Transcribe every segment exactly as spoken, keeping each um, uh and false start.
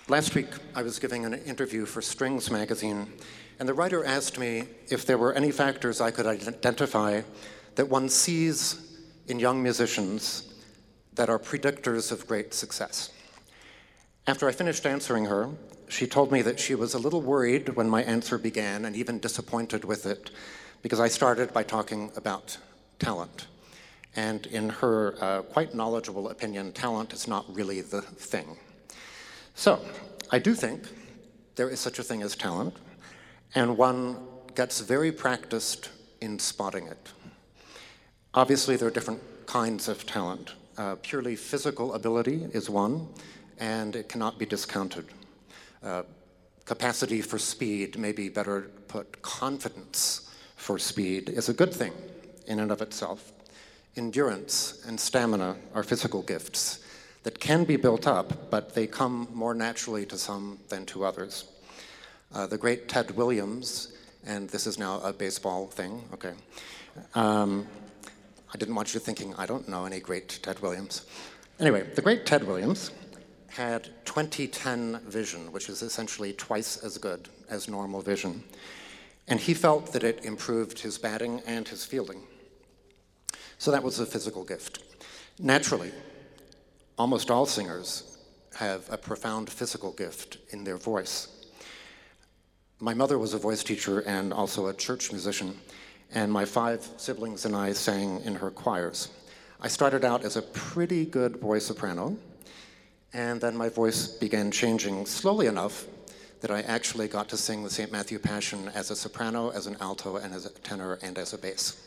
Last week, I was giving an interview for Strings magazine, and the writer asked me if there were any factors I could identify that one sees in young musicians that are predictors of great success. After I finished answering her, she told me that she was a little worried when my answer began, and even disappointed with it, because I started by talking about talent. And in her uh, quite knowledgeable opinion, talent is not really the thing. So, I do think there is such a thing as talent, and one gets very practiced in spotting it. Obviously, there are different kinds of talent. Uh, purely physical ability is one, and it cannot be discounted. Uh, capacity for speed, maybe better put, confidence for speed is a good thing in and of itself. Endurance and stamina are physical gifts that can be built up, but they come more naturally to some than to others. Uh, the great Ted Williams, and this is now a baseball thing, okay. Um, I didn't want you thinking, I don't know any great Ted Williams. Anyway, the great Ted Williams had twenty ten vision, which is essentially twice as good as normal vision. And he felt that it improved his batting and his fielding. So that was a physical gift. Naturally, almost all singers have a profound physical gift in their voice. My mother was a voice teacher and also a church musician, and my five siblings and I sang in her choirs. I started out as a pretty good boy soprano, and then my voice began changing slowly enough that I actually got to sing the Saint Matthew Passion as a soprano, as an alto, and as a tenor, and as a bass.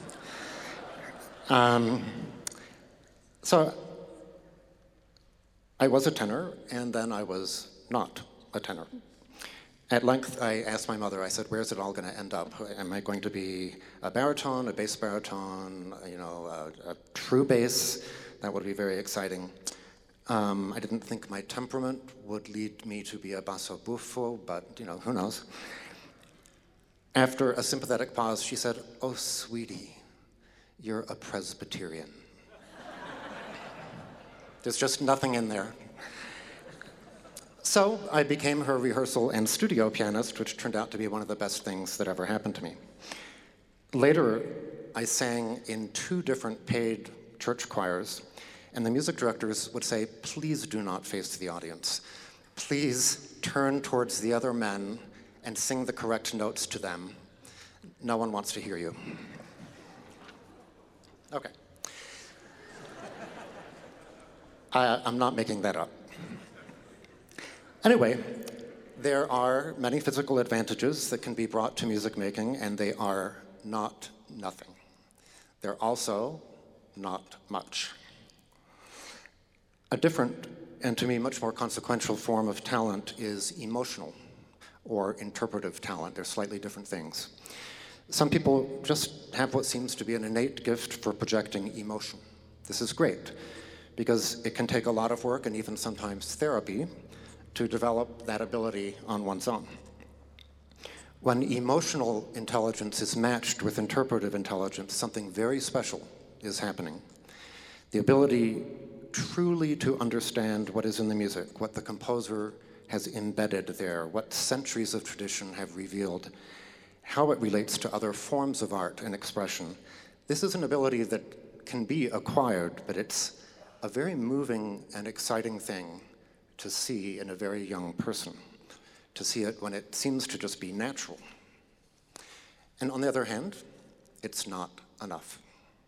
Um, so I was a tenor, and then I was not a tenor. At length, I asked my mother, I said, where's it all going to end up? Am I going to be a baritone, a bass baritone, you know, a, a true bass? That would be very exciting. Um, I didn't think my temperament would lead me to be a basso buffo, but, you know, who knows? After a sympathetic pause, she said, oh, sweetie, you're a Presbyterian. There's just nothing in there. So I became her rehearsal and studio pianist, which turned out to be one of the best things that ever happened to me. Later, I sang in two different paid church choirs, and the music directors would say, please do not face the audience. Please turn towards the other men and sing the correct notes to them. No one wants to hear you. Okay. I, I'm not making that up. Anyway, there are many physical advantages that can be brought to music making, and they are not nothing. They're also not much. A different, and to me much more consequential form of talent is emotional or interpretive talent. They're slightly different things. Some people just have what seems to be an innate gift for projecting emotion. This is great, because it can take a lot of work and even sometimes therapy to develop that ability on one's own. When emotional intelligence is matched with interpretive intelligence, something very special is happening. The ability truly to understand what is in the music, what the composer has embedded there, what centuries of tradition have revealed, how it relates to other forms of art and expression. This is an ability that can be acquired, but it's a very moving and exciting thing to see in a very young person, to see it when it seems to just be natural. And on the other hand, it's not enough.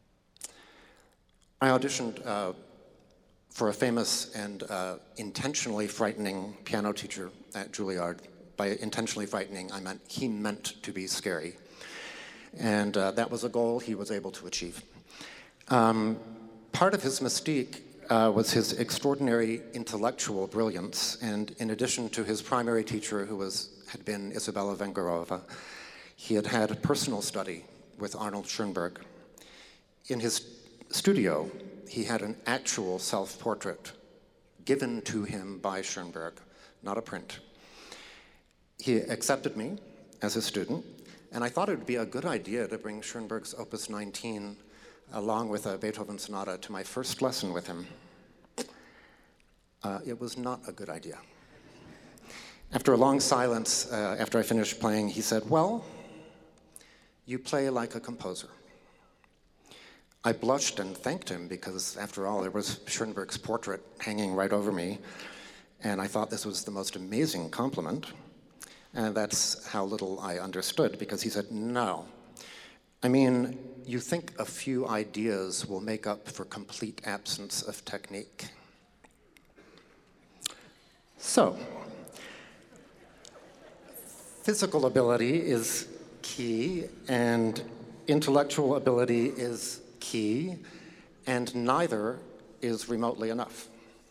I auditioned uh, for a famous and uh, intentionally frightening piano teacher at Juilliard. By intentionally frightening, I meant he meant to be scary. And uh, that was a goal he was able to achieve. Um, part of his mystique uh, was his extraordinary intellectual brilliance. And in addition to his primary teacher, who was, had been Isabella Vengerova, he had had a personal study with Arnold Schoenberg. In his studio, he had an actual self-portrait given to him by Schoenberg, not a print. He accepted me as a student, and I thought it would be a good idea to bring Schoenberg's Opus nineteen along with a Beethoven sonata to my first lesson with him. Uh, it was not a good idea. After a long silence, uh, after I finished playing, he said, "Well, you play like a composer." I blushed and thanked him because, after all, there was Schoenberg's portrait hanging right over me, and I thought this was the most amazing compliment. And that's how little I understood, because he said, "No. I mean, you think a few ideas will make up for complete absence of technique." So, physical ability is key, and intellectual ability is key, and neither is remotely enough.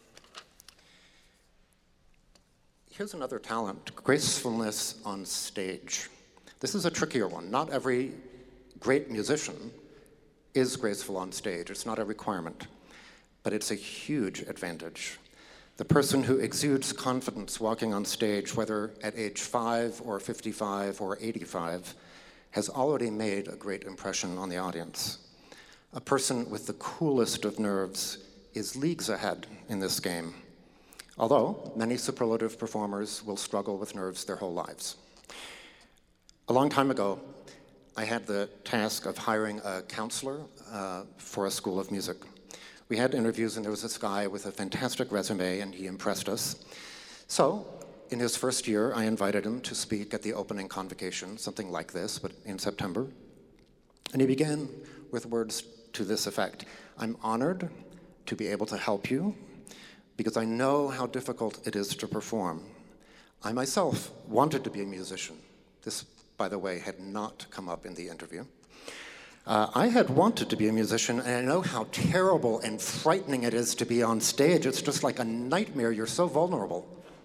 Here's another talent, gracefulness on stage. This is a trickier one. Not every great musician is graceful on stage. It's not a requirement, but it's a huge advantage. The person who exudes confidence walking on stage, whether at age five or fifty-five or eighty-five, has already made a great impression on the audience. A person with the coolest of nerves is leagues ahead in this game, although many superlative performers will struggle with nerves their whole lives. A long time ago, I had the task of hiring a counselor uh, for a school of music. We had interviews, and there was this guy with a fantastic resume, and he impressed us. So, in his first year, I invited him to speak at the opening convocation, something like this, but in September. And he began with words to this effect: "I'm honored to be able to help you because I know how difficult it is to perform. I myself wanted to be a musician." This, by the way, had not come up in the interview. Uh, I had wanted to be a musician, and I know how terrible and frightening it is to be on stage. It's just like a nightmare. You're so vulnerable.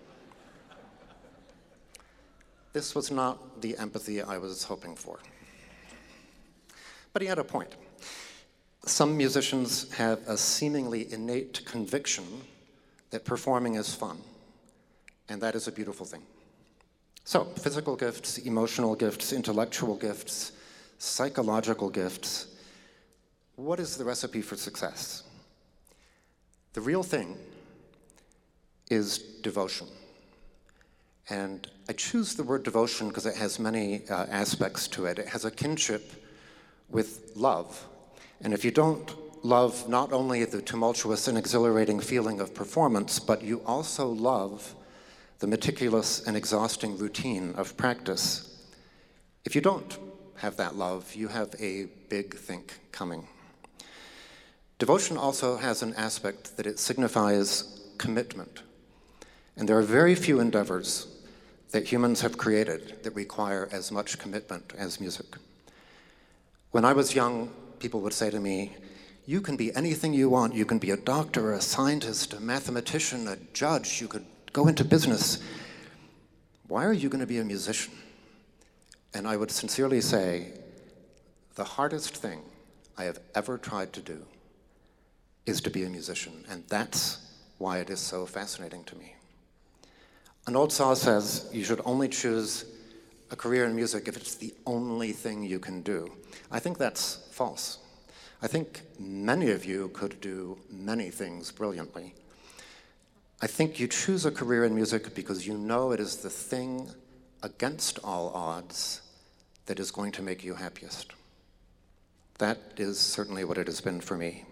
This was not the empathy I was hoping for. But he had a point. Some musicians have a seemingly innate conviction that performing is fun, and that is a beautiful thing. So, physical gifts, emotional gifts, intellectual gifts, psychological gifts. What is the recipe for success? The real thing is devotion. And I choose the word devotion because it has many uh, aspects to it. It has a kinship with love. And if you don't love not only the tumultuous and exhilarating feeling of performance, but you also love the meticulous and exhausting routine of practice, if you don't have that love, you have a big think coming. Devotion also has an aspect that it signifies commitment. And there are very few endeavors that humans have created that require as much commitment as music. When I was young, people would say to me, "You can be anything you want. You can be a doctor, a scientist, a mathematician, a judge. You could go into business. Why are you going to be a musician?" And I would sincerely say, the hardest thing I have ever tried to do is to be a musician, and that's why it is so fascinating to me. An old saw says you should only choose a career in music if it's the only thing you can do. I think that's false. I think many of you could do many things brilliantly. I think you choose a career in music because you know it is the thing against all odds that is going to make you happiest. That is certainly what it has been for me.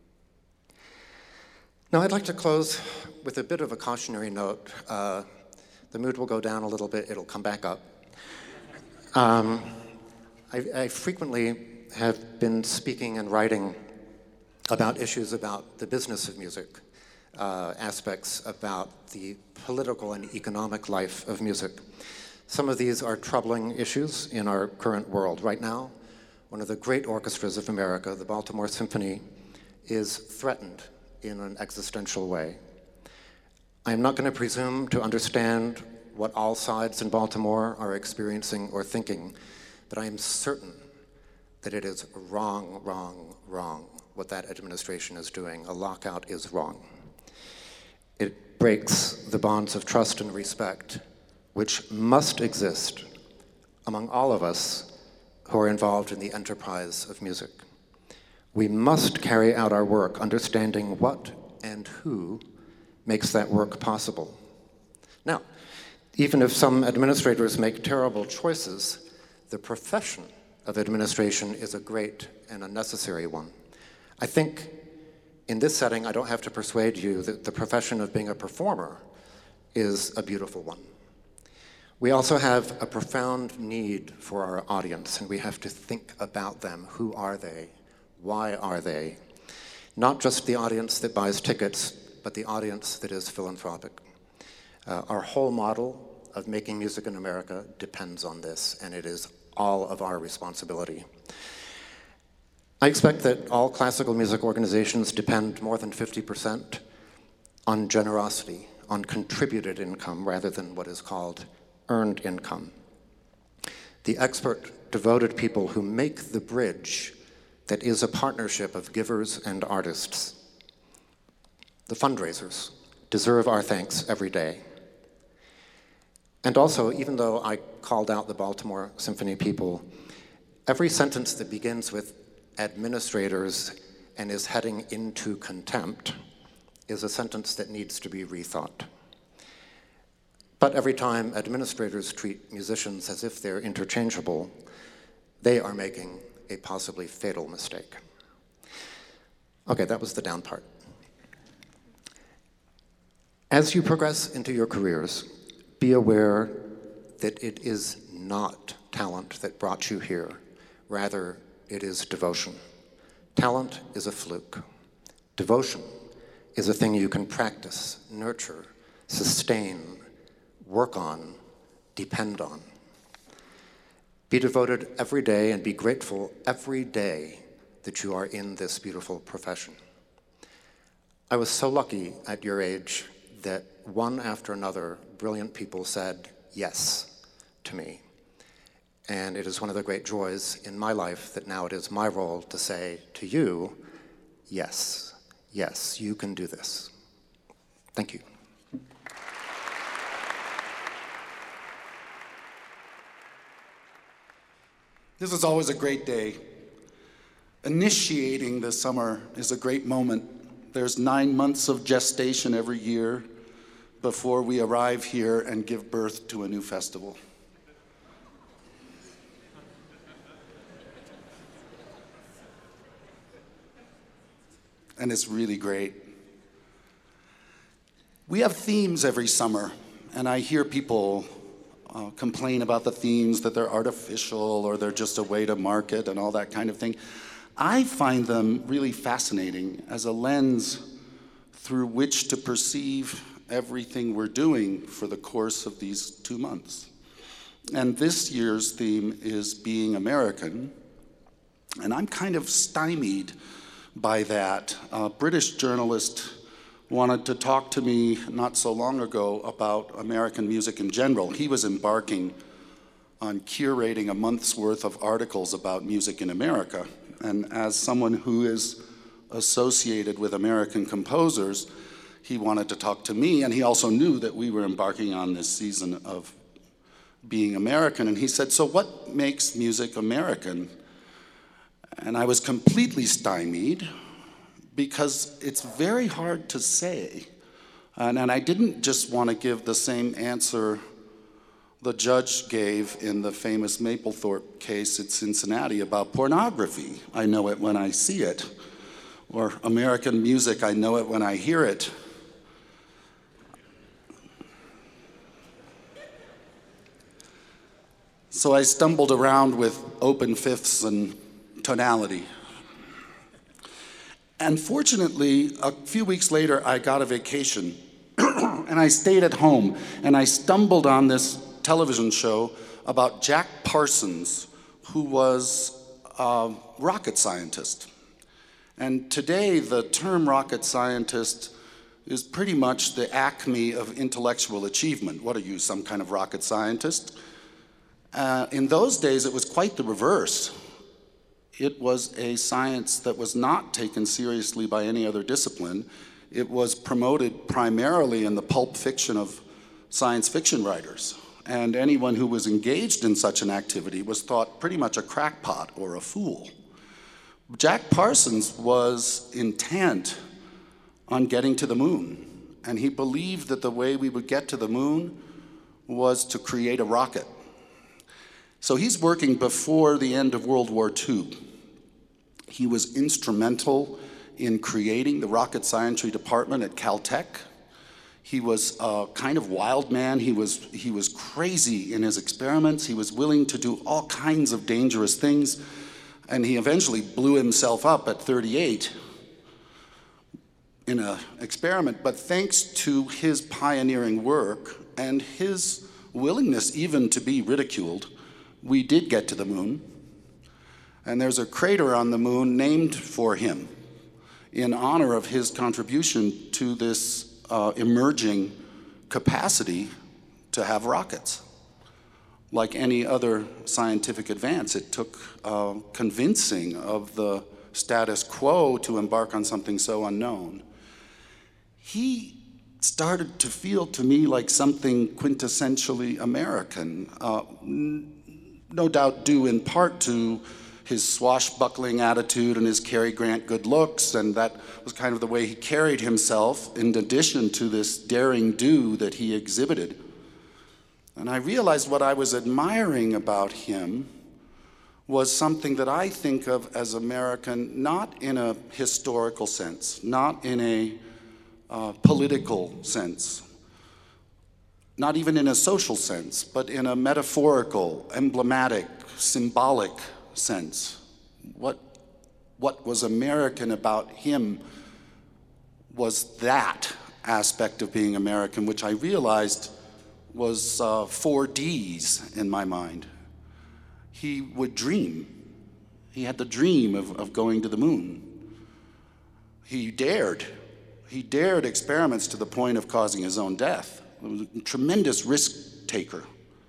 Now, I'd like to close with a bit of a cautionary note. Uh, the mood will go down a little bit, it'll come back up. Um, I, I frequently have been speaking and writing about issues about the business of music, uh, aspects about the political and economic life of music. Some of these are troubling issues in our current world. Right now, one of the great orchestras of America, the Baltimore Symphony, is threatened in an existential way. I am not going to presume to understand what all sides in Baltimore are experiencing or thinking, but I am certain that it is wrong, wrong, wrong what that administration is doing. A lockout is wrong. It breaks the bonds of trust and respect which must exist among all of us who are involved in the enterprise of music. We must carry out our work understanding what and who makes that work possible. Now, Even if some administrators make terrible choices, the profession of administration is a great and a necessary one. I think in this setting, I don't have to persuade you that the profession of being a performer is a beautiful one. We also have a profound need for our audience, and we have to think about them. Who are they? Why are they? Not just the audience that buys tickets, but the audience that is philanthropic. Uh, our whole model of making music in America depends on this, and it is all of our responsibility. I expect that all classical music organizations depend more than fifty percent on generosity, on contributed income, rather than what is called earned income. The expert, devoted people who make the bridge that is a partnership of givers and artists, the fundraisers, deserve our thanks every day. And also, even though I called out the Baltimore Symphony people, every sentence that begins with administrators and is heading into contempt is a sentence that needs to be rethought. But every time administrators treat musicians as if they're interchangeable, they are making a possibly fatal mistake. Okay, that was the down part. As you progress into your careers, be aware that it is not talent that brought you here. Rather, it is devotion. Talent is a fluke. Devotion is a thing you can practice, nurture, sustain, work on, depend on. Be devoted every day and be grateful every day that you are in this beautiful profession. I was so lucky at your age that one after another, brilliant people said yes to me. And it is one of the great joys in my life that now it is my role to say to you, yes, yes, you can do this. Thank you. This is always a great day. Initiating the summer is a great moment. There's nine months of gestation every year before we arrive here and give birth to a new festival. And it's really great. We have themes every summer, and I hear people uh, complain about the themes, that they're artificial or they're just a way to market and all that kind of thing. I find them really fascinating as a lens through which to perceive everything we're doing for the course of these two months. And this year's theme is being American, and I'm kind of stymied by that. A British journalist wanted to talk to me not so long ago about American music in general. He was embarking on curating a month's worth of articles about music in America. And as someone who is associated with American composers, he wanted to talk to me, and he also knew that we were embarking on this season of being American. And he said, so what makes music American? And I was completely stymied because it's very hard to say. And, and I didn't just want to give the same answer the judge gave in the famous Mapplethorpe case at Cincinnati about pornography. I know it when I see it. Or American music, I know it when I hear it. So I stumbled around with open fifths and tonality. And fortunately, a few weeks later, I got a vacation and I stayed at home, and I stumbled on this television show about Jack Parsons, who was a rocket scientist. And today, the term rocket scientist is pretty much the acme of intellectual achievement. What are you, some kind of rocket scientist? Uh, in those days, it was quite the reverse. It was a science that was not taken seriously by any other discipline. It was promoted primarily in the pulp fiction of science fiction writers. And anyone who was engaged in such an activity was thought pretty much a crackpot or a fool. Jack Parsons was intent on getting to the moon, and he believed that the way we would get to the moon was to create a rocket. So he's working before the end of World War Two. He was instrumental in creating the rocket scientry department at Caltech. He was a kind of wild man. He was, he was crazy in his experiments. He was willing to do all kinds of dangerous things. And he eventually blew himself up at thirty-eight in an experiment. But thanks to his pioneering work and his willingness even to be ridiculed, we did get to the moon. And there's a crater on the moon named for him in honor of his contribution to this uh, emerging capacity to have rockets. Like any other scientific advance, it took uh, convincing of the status quo to embark on something so unknown. He started to feel to me like something quintessentially American, uh, no doubt due in part to his swashbuckling attitude and his Cary Grant good looks, and that was kind of the way he carried himself in addition to this daring do that he exhibited. And I realized what I was admiring about him was something that I think of as American, not in a historical sense, not in a uh, political sense, not even in a social sense, but in a metaphorical, emblematic, symbolic sense. What, what was American about him was that aspect of being American, which I realized was uh, four D's in my mind. He would dream. He had the dream of, of going to the moon. He dared. He dared experiments to the point of causing his own death. He was a tremendous risk taker.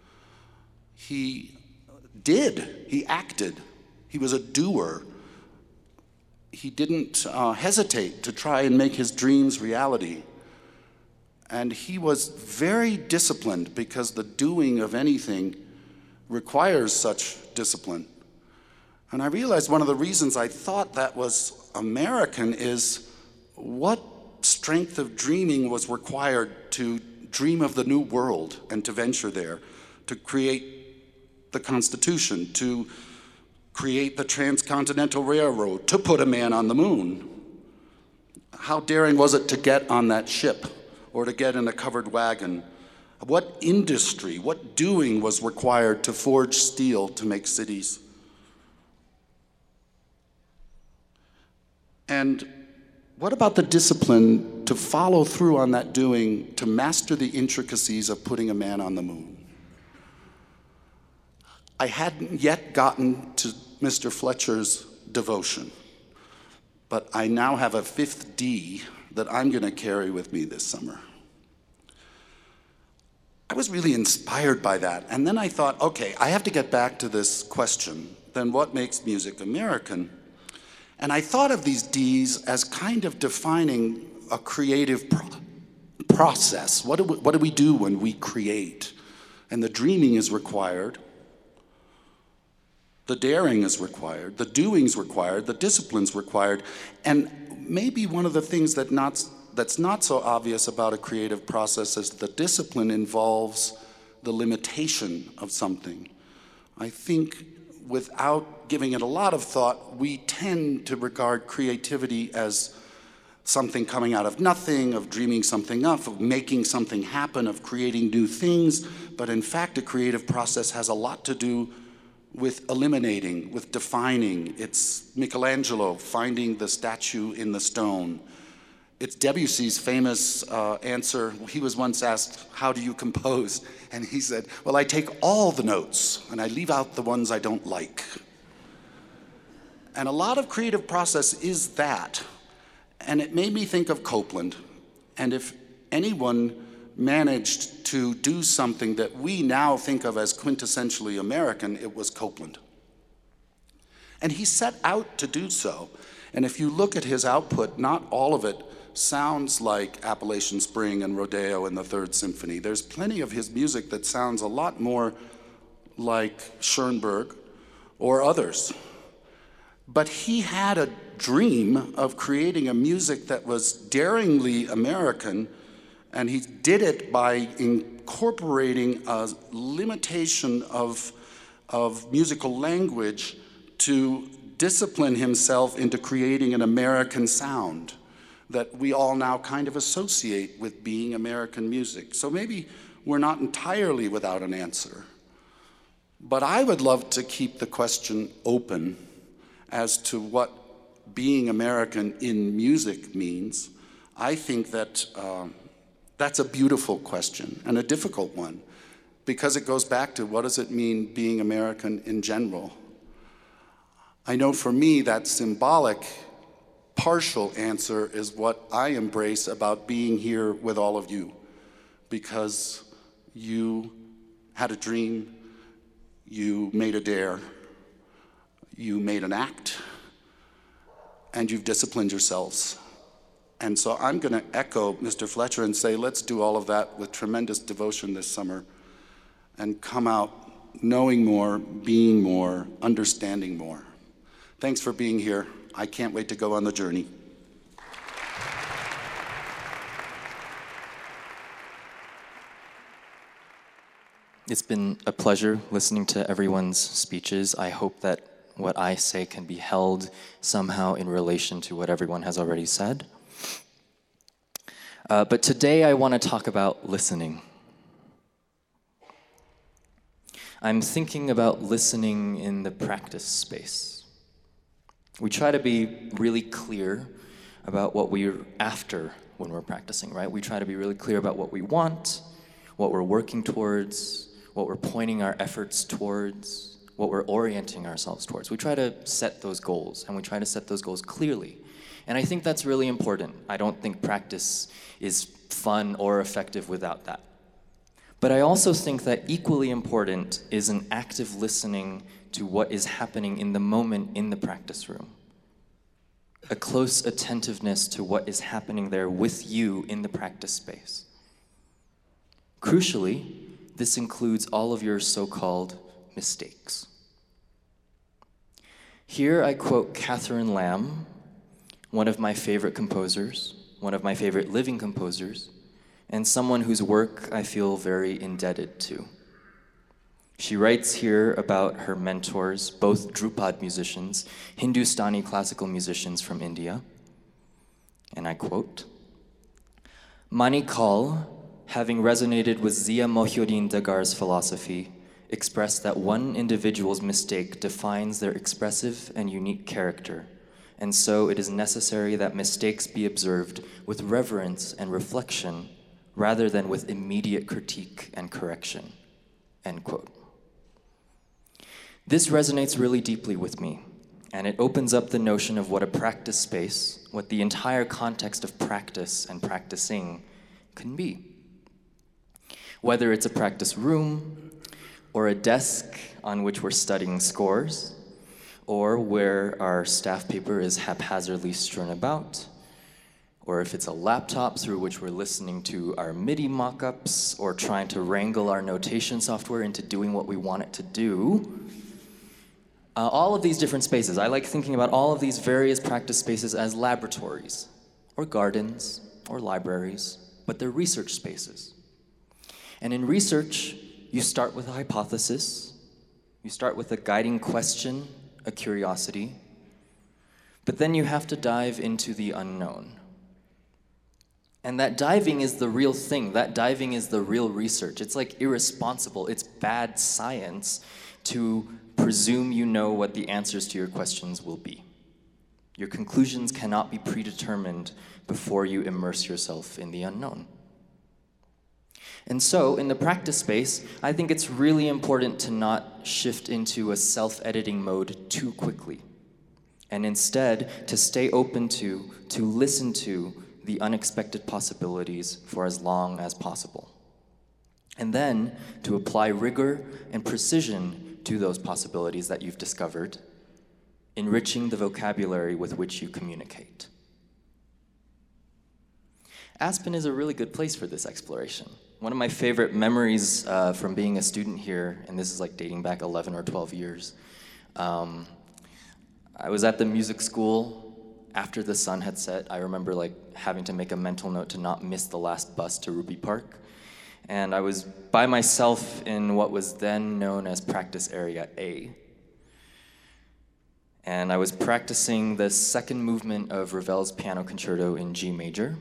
He did. He acted. He was a doer. He didn't uh, hesitate to try and make his dreams reality. And he was very disciplined because the doing of anything requires such discipline. And I realized one of the reasons I thought that was American is what strength of dreaming was required to dream of the new world and to venture there, to create the Constitution, to create the Transcontinental Railroad, to put a man on the moon. How daring was it to get on that ship or to get in a covered wagon? What industry, what doing was required to forge steel to make cities? And what about the discipline to follow through on that doing, to master the intricacies of putting a man on the moon? I hadn't yet gotten to Mister Fletcher's devotion, but I now have a fifth D that I'm going to carry with me this summer. I was really inspired by that. And then I thought, okay, I have to get back to this question, then what makes music American? And I thought of these D's as kind of defining a creative pro process. What do, we, what do we do when we create? And the dreaming is required. The daring is required. The doing's required. The discipline's required. And maybe one of the things that not, that's not so obvious about a creative process is the discipline involves the limitation of something. I think without giving it a lot of thought, we tend to regard creativity as something coming out of nothing, of dreaming something up, of making something happen, of creating new things. But in fact, a creative process has a lot to do with eliminating, with defining. It's Michelangelo finding the statue in the stone. It's Debussy's famous uh, answer. He was once asked, how do you compose? And he said, well, I take all the notes and I leave out the ones I don't like. And a lot of creative process is that. And it made me think of Copland. And if anyone managed to do something that we now think of as quintessentially American, it was Copland. And he set out to do so. And if you look at his output, not all of it sounds like Appalachian Spring and Rodeo and the Third Symphony. There's plenty of his music that sounds a lot more like Schoenberg or others. But he had a dream of creating a music that was daringly American And he did it by incorporating a limitation of, of musical language to discipline himself into creating an American sound that we all now kind of associate with being American music. So maybe we're not entirely without an answer. But I would love to keep the question open as to what being American in music means. I think that uh, that's a beautiful question and a difficult one, because it goes back to what does it mean being American in general? I know for me that symbolic, partial answer is what I embrace about being here with all of you, because you had a dream, you made a dare, you made an act, and you've disciplined yourselves. And so I'm going to echo Mister Fletcher and say, let's do all of that with tremendous devotion this summer and come out knowing more, being more, understanding more. Thanks for being here. I can't wait to go on the journey. It's been a pleasure listening to everyone's speeches. I hope that what I say can be held somehow in relation to what everyone has already said. Uh, but today I want to talk about listening. I'm thinking about listening in the practice space. We try to be really clear about what we're after when we're practicing, right? We try to be really clear about what we want, what we're working towards, what we're pointing our efforts towards, what we're orienting ourselves towards. We try to set those goals, and we try to set those goals clearly. And I think that's really important. I don't think practice is fun or effective without that. But I also think that equally important is an active listening to what is happening in the moment in the practice room. A close attentiveness to what is happening there with you in the practice space. Crucially, this includes all of your so-called mistakes. Here I quote Catherine Lamb, one of my favorite composers, one of my favorite living composers, and someone whose work I feel very indebted to. She writes here about her mentors, both Drupad musicians, Hindustani classical musicians from India. And I quote, Mani Kaul, having resonated with Zia Mohyuddin Dagar's philosophy, expressed that one individual's mistake defines their expressive and unique character, and so it is necessary that mistakes be observed with reverence and reflection rather than with immediate critique and correction, end quote. This resonates really deeply with me, and it opens up the notion of what a practice space, what the entire context of practice and practicing can be. Whether it's a practice room, or a desk on which we're studying scores, or where our staff paper is haphazardly strewn about, or if it's a laptop through which we're listening to our MIDI mock-ups, or trying to wrangle our notation software into doing what we want it to do. Uh, all of these different spaces, I like thinking about all of these various practice spaces as laboratories, or gardens, or libraries, but they're research spaces. And in research, you start with a hypothesis, you start with a guiding question, a curiosity, but then you have to dive into the unknown. And that diving is the real thing. That diving is the real research. It's like irresponsible, it's bad science to presume you know what the answers to your questions will be. Your conclusions cannot be predetermined before you immerse yourself in the unknown. And so, in the practice space, I think it's really important to not shift into a self-editing mode too quickly, and instead to stay open to, to listen to the unexpected possibilities for as long as possible. And then to apply rigor and precision to those possibilities that you've discovered, enriching the vocabulary with which you communicate. Aspen is a really good place for this exploration. One of my favorite memories uh, from being a student here, and this is like dating back eleven or twelve years, um, I was at the music school after the sun had set, I remember like having to make a mental note to not miss the last bus to Ruby Park. And I was by myself in what was then known as Practice Area A. And I was practicing the second movement of Ravel's Piano Concerto in G major.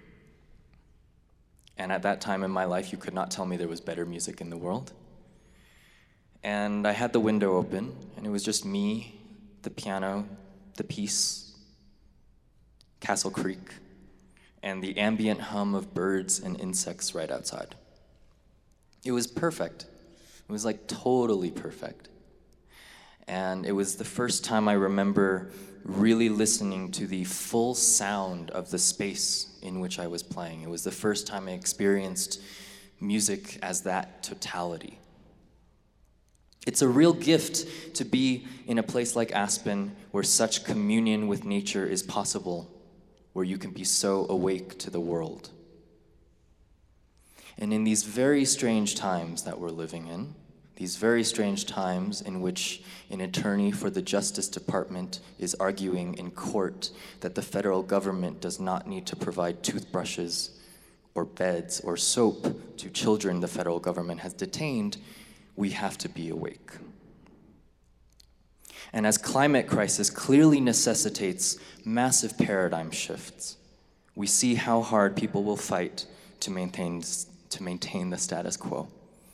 And at that time in my life, you could not tell me there was better music in the world. And I had the window open, and it was just me, the piano, the piece, Castle Creek, and the ambient hum of birds and insects right outside. It was perfect. It was like totally perfect. And it was the first time I remember really listening to the full sound of the space in which I was playing. It was the first time I experienced music as that totality. It's a real gift to be in a place like Aspen where such communion with nature is possible, where you can be so awake to the world. And in these very strange times that we're living in, these very strange times in which an attorney for the Justice Department is arguing in court that the federal government does not need to provide toothbrushes or beds or soap to children the federal government has detained, we have to be awake. And as climate crisis clearly necessitates massive paradigm shifts, we see how hard people will fight to maintain, to maintain the status quo.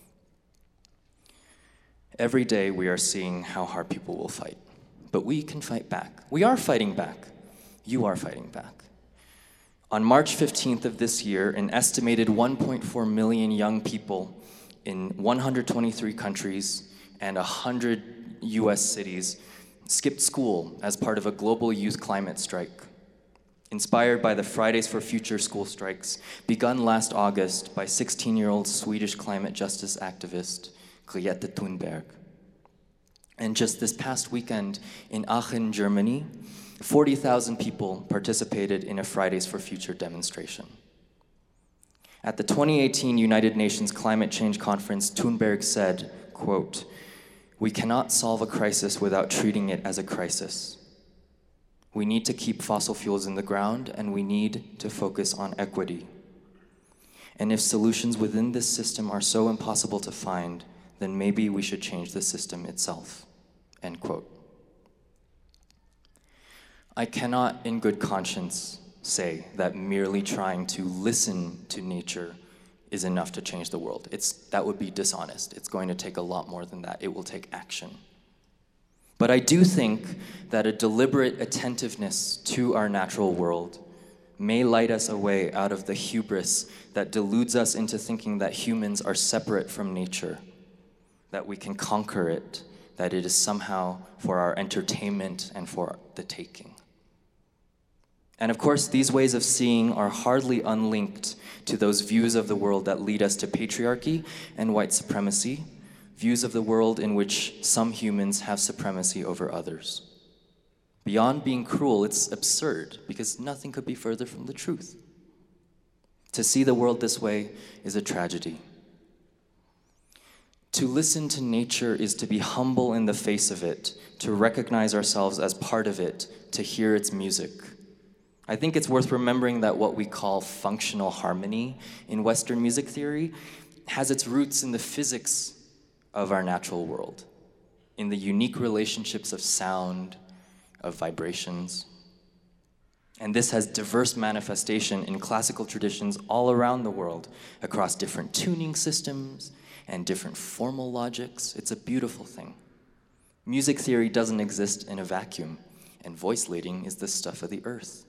Every day we are seeing how hard people will fight, but we can fight back. We are fighting back. You are fighting back. On March fifteenth of this year, an estimated one point four million young people in one hundred twenty-three countries and one hundred U S cities skipped school as part of a global youth climate strike, inspired by the Fridays for Future school strikes begun last August by sixteen-year-old Swedish climate justice activist Greta Thunberg. And just this past weekend in Aachen, Germany, forty thousand people participated in a Fridays for Future demonstration. At the twenty eighteen United Nations Climate Change Conference, Thunberg said, quote, "We cannot solve a crisis without treating it as a crisis. We need to keep fossil fuels in the ground, and we need to focus on equity. And if solutions within this system are so impossible to find, then maybe we should change the system itself," end quote. I cannot in good conscience say that merely trying to listen to nature is enough to change the world. It's, that would be dishonest. It's going to take a lot more than that. It will take action. But I do think that a deliberate attentiveness to our natural world may light us away out of the hubris that deludes us into thinking that humans are separate from nature, that we can conquer it, that it is somehow for our entertainment and for the taking. And of course, these ways of seeing are hardly unlinked to those views of the world that lead us to patriarchy and white supremacy, views of the world in which some humans have supremacy over others. Beyond being cruel, it's absurd, because nothing could be further from the truth. To see the world this way is a tragedy. To listen to nature is to be humble in the face of it, to recognize ourselves as part of it, to hear its music. I think it's worth remembering that what we call functional harmony in Western music theory has its roots in the physics of our natural world, in the unique relationships of sound, of vibrations. And this has diverse manifestation in classical traditions all around the world, across different tuning systems and different formal logics. It's a beautiful thing. Music theory doesn't exist in a vacuum, and voice leading is the stuff of the earth.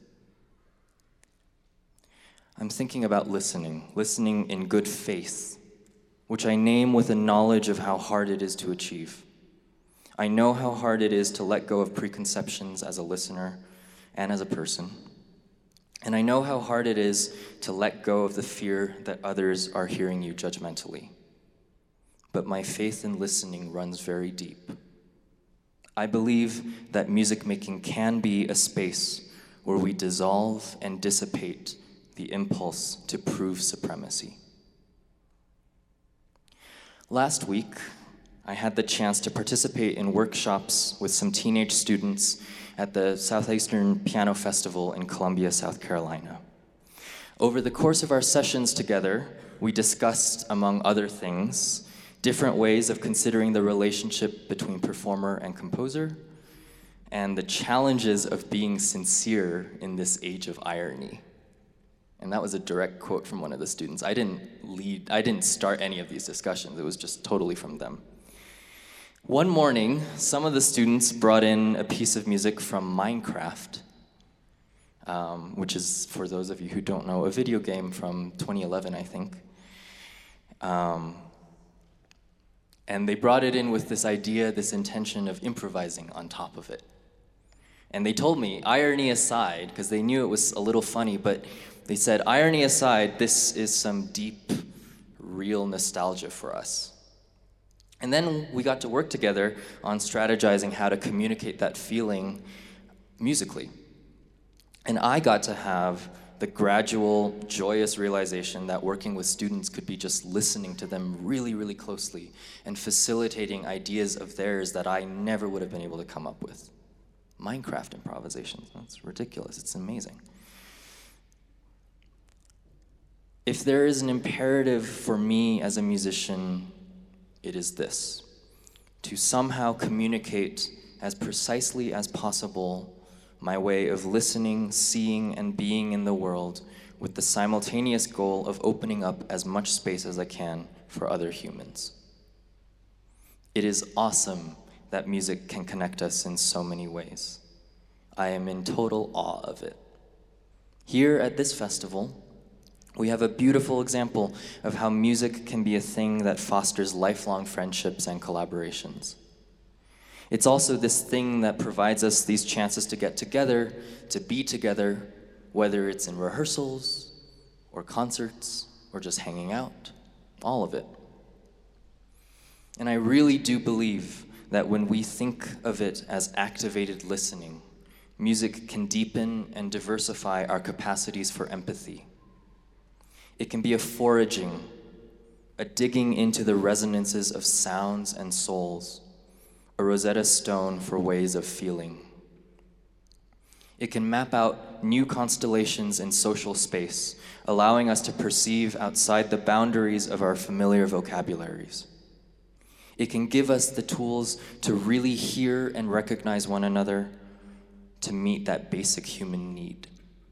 I'm thinking about listening, listening in good faith, which I name with a knowledge of how hard it is to achieve. I know how hard it is to let go of preconceptions as a listener and as a person. And I know how hard it is to let go of the fear that others are hearing you judgmentally. But my faith in listening runs very deep. I believe that music making can be a space where we dissolve and dissipate the impulse to prove supremacy. Last week, I had the chance to participate in workshops with some teenage students at the Southeastern Piano Festival in Columbia, South Carolina. Over the course of our sessions together, we discussed, among other things, different ways of considering the relationship between performer and composer, and the challenges of being sincere in this age of irony. And that was a direct quote from one of the students. I didn't lead, I didn't start any of these discussions. It was just totally from them. One morning, some of the students brought in a piece of music from Minecraft, um, which is, for those of you who don't know, a video game from twenty eleven, I think. Um, and they brought it in with this idea, this intention of improvising on top of it. And they told me, irony aside, because they knew it was a little funny, but they said, irony aside, this is some deep, real nostalgia for us. And then we got to work together on strategizing how to communicate that feeling musically. And I got to have the gradual, joyous realization that working with students could be just listening to them really, really closely and facilitating ideas of theirs that I never would have been able to come up with. Minecraft improvisations, that's ridiculous, it's amazing. If there is an imperative for me as a musician, it is this: to somehow communicate as precisely as possible my way of listening, seeing, and being in the world with the simultaneous goal of opening up as much space as I can for other humans. It is awesome that music can connect us in so many ways. I am in total awe of it. Here at this festival, we have a beautiful example of how music can be a thing that fosters lifelong friendships and collaborations. It's also this thing that provides us these chances to get together, to be together, whether it's in rehearsals, or concerts, or just hanging out, all of it. And I really do believe that when we think of it as activated listening, music can deepen and diversify our capacities for empathy. It can be a foraging, a digging into the resonances of sounds and souls, a Rosetta Stone for ways of feeling. It can map out new constellations in social space, allowing us to perceive outside the boundaries of our familiar vocabularies. It can give us the tools to really hear and recognize one another, to meet that basic human need.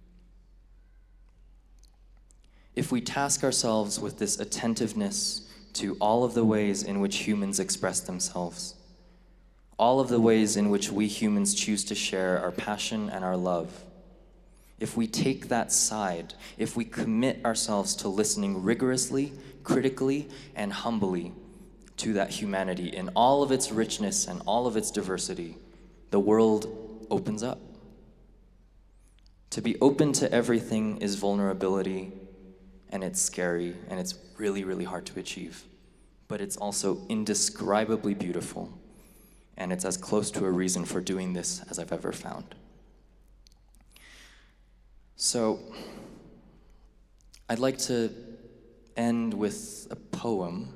If we task ourselves with this attentiveness to all of the ways in which humans express themselves, all of the ways in which we humans choose to share our passion and our love, if we take that side, if we commit ourselves to listening rigorously, critically, and humbly to that humanity in all of its richness and all of its diversity, the world opens up. To be open to everything is vulnerability, and it's scary, and it's really, really hard to achieve. But it's also indescribably beautiful, and it's as close to a reason for doing this as I've ever found. So, I'd like to end with a poem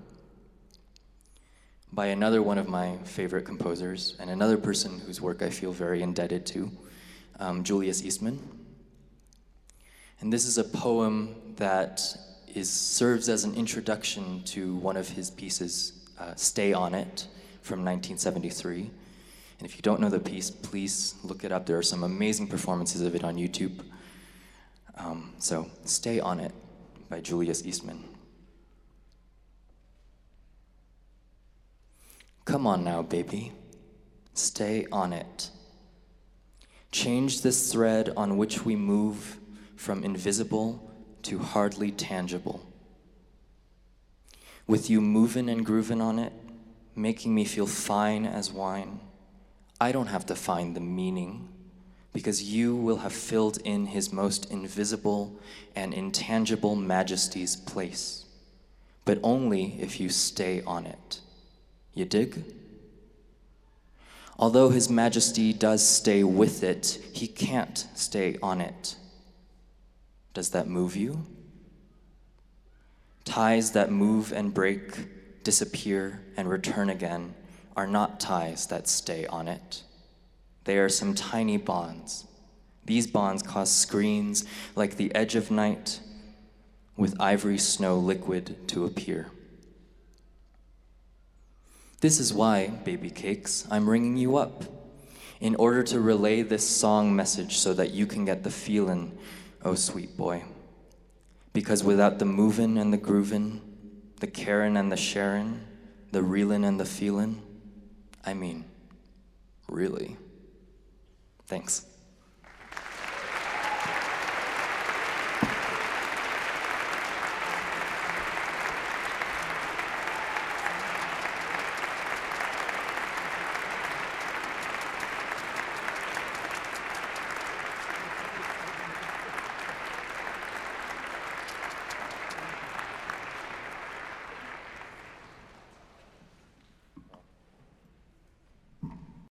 by another one of my favorite composers, and another person whose work I feel very indebted to, um, Julius Eastman. And this is a poem that is, serves as an introduction to one of his pieces, uh, Stay On It, from nineteen seventy-three. And if you don't know the piece, please look it up. There are some amazing performances of it on YouTube. Um, so, Stay On It by Julius Eastman. Come on now, baby, stay on it. Change this thread on which we move from invisible to hardly tangible. With you moving and grooving on it, making me feel fine as wine, I don't have to find the meaning, because you will have filled in his most invisible and intangible majesty's place, but only if you stay on it. You dig? Although his majesty does stay with it, he can't stay on it. Does that move you? Ties that move and break, disappear, and return again are not ties that stay on it. They are some tiny bonds. These bonds cause screens like the edge of night with ivory snow liquid to appear. This is why, baby cakes, I'm ringing you up, in order to relay this song message so that you can get the feelin', oh sweet boy. Because without the movin' and the groovin', the carin' and the sharin', the reelin' and the feelin', I mean, really. Thanks.